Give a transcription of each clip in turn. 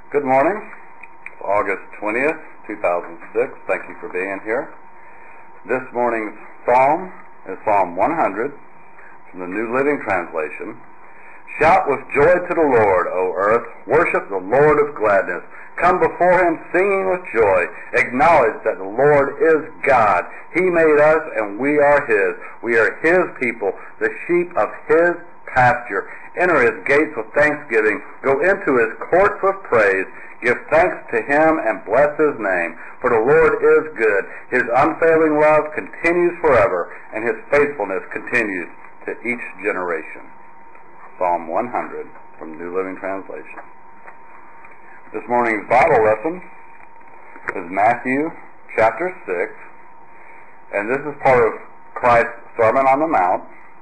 Good morning. It's August 20th, 2006. Thank you for being here. This morning's psalm is Psalm 100 from the New Living Translation. Shout with joy to the Lord, O earth. Worship the Lord of gladness. Come before him singing with joy. Acknowledge that the Lord is God. He made us and we are his. We are his people, the sheep of his pasture. Enter his gates with thanksgiving. Go into his courts with praise. Give thanks to him and bless his name. For the Lord is good. His unfailing love continues forever, and his faithfulness continues to each generation. Psalm 100 from New Living Translation. This morning's Bible lesson is Matthew chapter 6, and this is part of Christ's Sermon on the Mount.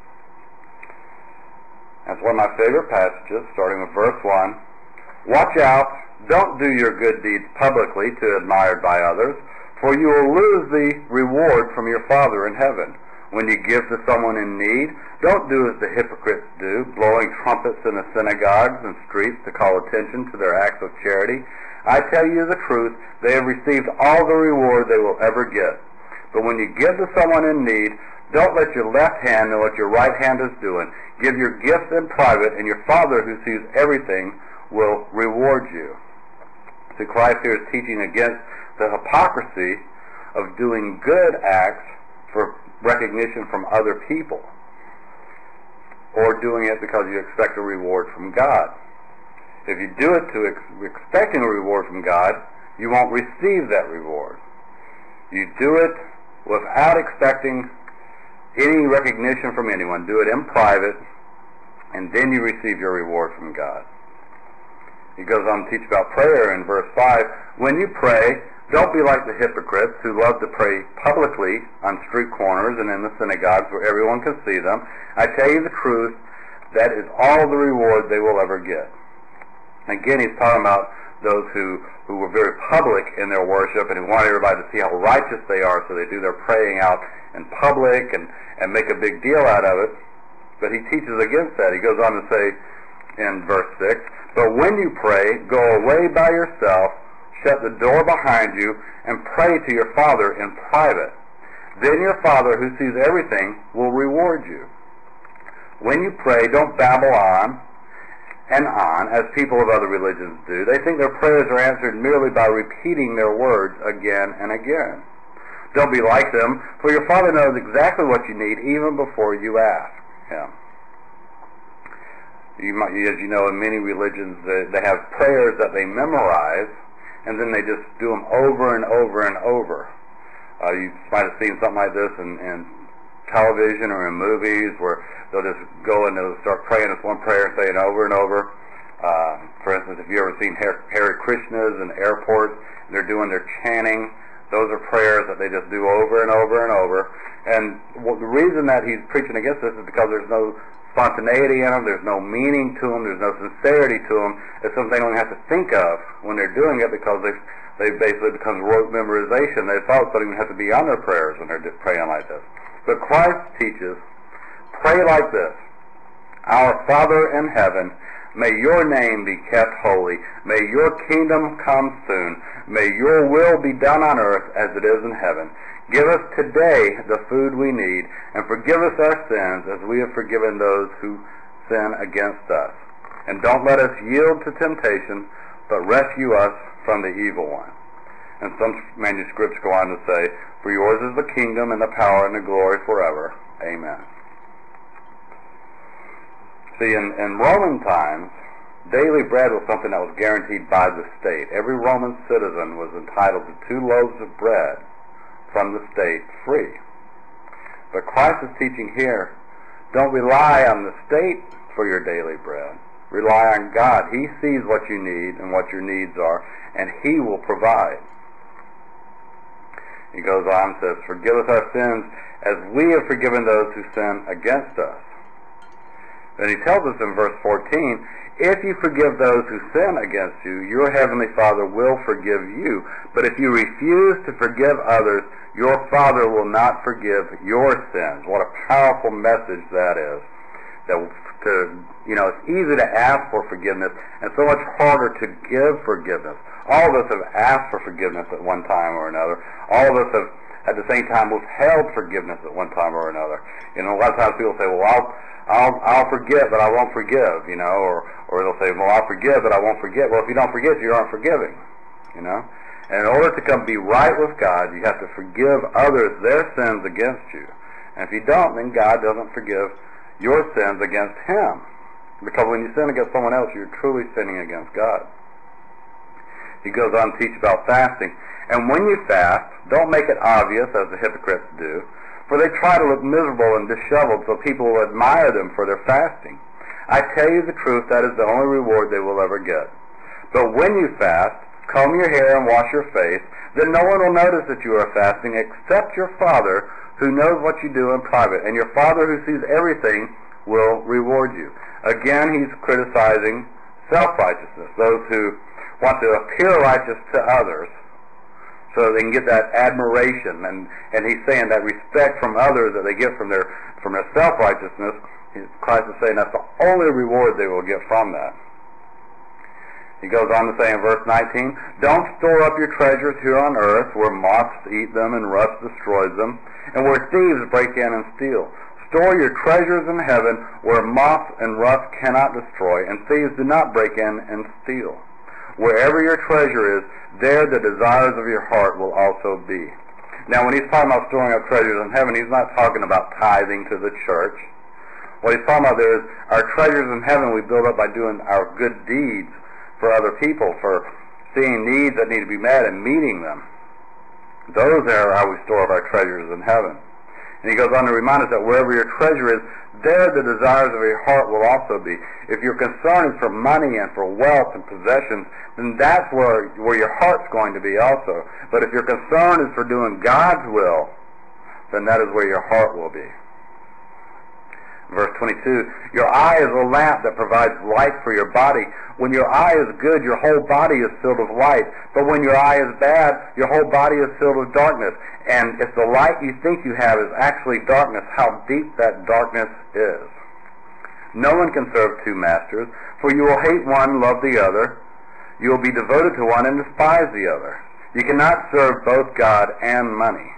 That's one of my favorite passages, starting with verse 1. Watch out, don't do your good deeds publicly to be admired by others, for you will lose the reward from your Father in heaven. When you give to someone in need, don't do as the hypocrites do, blowing trumpets in the synagogues and streets to call attention to their acts of charity. I tell you the truth, they have received all the reward they will ever get. But when you give to someone in need, don't let your left hand know what your right hand is doing. Give your gifts in private, and your Father who sees everything will reward you. So Christ here is teaching against the hypocrisy of doing good acts for recognition from other people, or doing it because you expect a reward from God. If you do it expecting a reward from God, you won't receive that reward. You do it without expecting any recognition from anyone. Do it in private, and then you receive your reward from God. He goes on to teach about prayer in verse 5. When you pray, don't be like the hypocrites who love to pray publicly on street corners and in the synagogues where everyone can see them. I tell you the truth, that is all the reward they will ever get. Again, he's talking about those who were very public in their worship and who wanted everybody to see how righteous they are, so they do their praying out in public and make a big deal out of it. But he teaches against that. He goes on to say in verse 6, but when you pray, go away by yourself, shut the door behind you, and pray to your Father in private. Then your Father who sees everything will reward you. When you pray, don't babble on and on, as people of other religions do. They think their prayers are answered merely by repeating their words again and again. Don't be like them, for your Father knows exactly what you need even before you ask him. As you know, in many religions, they have prayers that they memorize, and then they just do them over and over and over. You might have seen something like this in television or in movies, where they'll just go and they'll start praying this one prayer, saying over and over. For instance, if you ever seen Hare Krishnas in airports, they're doing their chanting. Those are prayers that they just do over and over and over. And the reason that he's preaching against this is because there's no spontaneity in them, there's no meaning to them, there's no sincerity to them. It's something they don't have to think of when they're doing it, because they basically become rote memorization. They thought don't even have to be on their prayers when they're praying like this. But Christ teaches, pray like this: Our Father in heaven, may your name be kept holy. May your kingdom come soon. May your will be done on earth as it is in heaven. Give us today the food we need, and forgive us our sins as we have forgiven those who sin against us. And don't let us yield to temptation, but rescue us from the evil one. And some manuscripts go on to say, for yours is the kingdom and the power and the glory forever. Amen. See, in Roman times, daily bread was something that was guaranteed by the state. Every Roman citizen was entitled to 2 loaves of bread from the state free. But Christ is teaching here, don't rely on the state for your daily bread. Rely on God. He sees what you need and what your needs are, and he will provide. He goes on and says, forgive us our sins as we have forgiven those who sin against us. Then he tells us in verse 14, if you forgive those who sin against you, your heavenly Father will forgive you. But if you refuse to forgive others, your Father will not forgive your sins. What a powerful message that is. It's easy to ask for forgiveness and so much harder to give forgiveness. All of us have asked for forgiveness at one time or another. All of us have, at the same time, withheld forgiveness at one time or another. A lot of times people say, well, I'll forget, but I won't forgive, or they'll say, well, I'll forgive, but I won't forget. Well, if you don't forget, you aren't forgiving, And in order to be right with God, you have to forgive others their sins against you. And if you don't, then God doesn't forgive your sins against Him. Because when you sin against someone else, you're truly sinning against God. He goes on to teach about fasting. And when you fast, don't make it obvious, as the hypocrites do, for they try to look miserable and disheveled so people will admire them for their fasting. I tell you the truth, that is the only reward they will ever get. But when you fast, comb your hair and wash your face, then no one will notice that you are fasting except your Father, who knows what you do in private. And your Father, who sees everything, will reward you. Again, he's criticizing self-righteousness, those who want to appear righteous to others so they can get that admiration. And he's saying that respect from others that they get from their self-righteousness, Christ is saying that's the only reward they will get from that. He goes on to say in verse 19, don't store up your treasures here on earth, where moths eat them and rust destroys them, and where thieves break in and steal. Store your treasures in heaven, where moths and rust cannot destroy, and thieves do not break in and steal. Wherever your treasure is, there the desires of your heart will also be. Now, when he's talking about storing up treasures in heaven, he's not talking about tithing to the church. What he's talking about there is our treasures in heaven we build up by doing our good deeds for other people, for seeing needs that need to be met and meeting them. Those are how we store up our treasures in heaven. And he goes on to remind us that wherever your treasure is, there the desires of your heart will also be. If your concern is for money and for wealth and possessions, then that's where your heart's going to be also. But if your concern is for doing God's will, then that is where your heart will be. Verse 22, your eye is a lamp that provides light for your body. When your eye is good, your whole body is filled with light. But when your eye is bad, your whole body is filled with darkness. And if the light you think you have is actually darkness, how deep that darkness is. No one can serve two masters, for you will hate one, love the other. You will be devoted to one and despise the other. You cannot serve both God and money.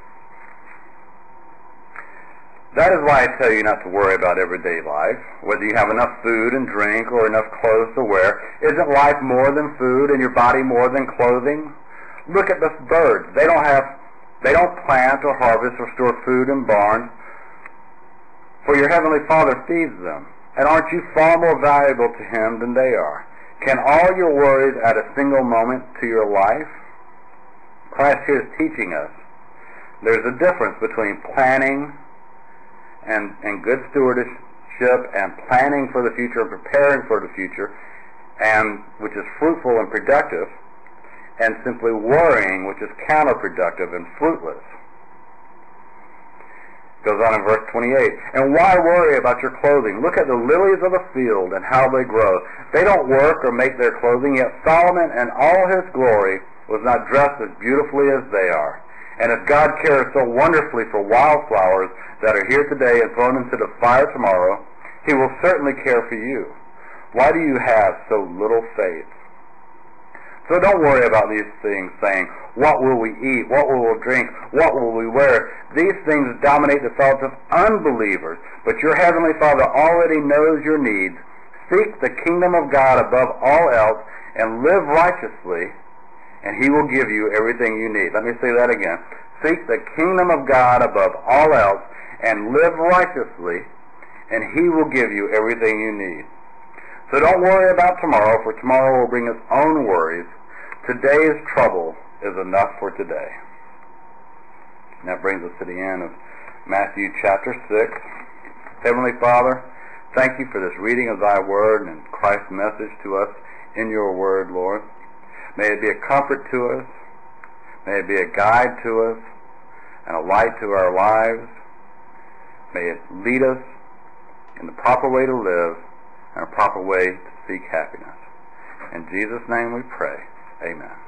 That is why I tell you not to worry about everyday life, whether you have enough food and drink or enough clothes to wear. Isn't life more than food and your body more than clothing? Look at the birds. They don't plant or harvest or store food in barns, for your heavenly Father feeds them. And aren't you far more valuable to Him than they are? Can all your worries add a single moment to your life? Christ here is teaching us there's a difference between planning and good stewardship and planning for the future and preparing for the future, and which is fruitful and productive, and simply worrying, which is counterproductive and fruitless. Goes on in verse 28, and why worry about your clothing? Look at the lilies of the field and how they grow. They don't work or make their clothing, yet Solomon in all his glory was not dressed as beautifully as they are. And if God cares so wonderfully for wildflowers that are here today and thrown into the fire tomorrow, He will certainly care for you. Why do you have so little faith? So don't worry about these things, saying, what will we eat? What will we drink? What will we wear? These things dominate the thoughts of unbelievers. But your heavenly Father already knows your needs. Seek the kingdom of God above all else and live righteously, and He will give you everything you need. Let me say that again. Seek the kingdom of God above all else and live righteously, and He will give you everything you need. So don't worry about tomorrow, for tomorrow will bring its own worries. Today's trouble is enough for today. And that brings us to the end of Matthew chapter 6. Heavenly Father, thank you for this reading of Thy Word and Christ's message to us in Your Word, Lord. May it be a comfort to us. May it be a guide to us and a light to our lives. May it lead us in the proper way to live and a proper way to seek happiness. In Jesus' name we pray. Amen.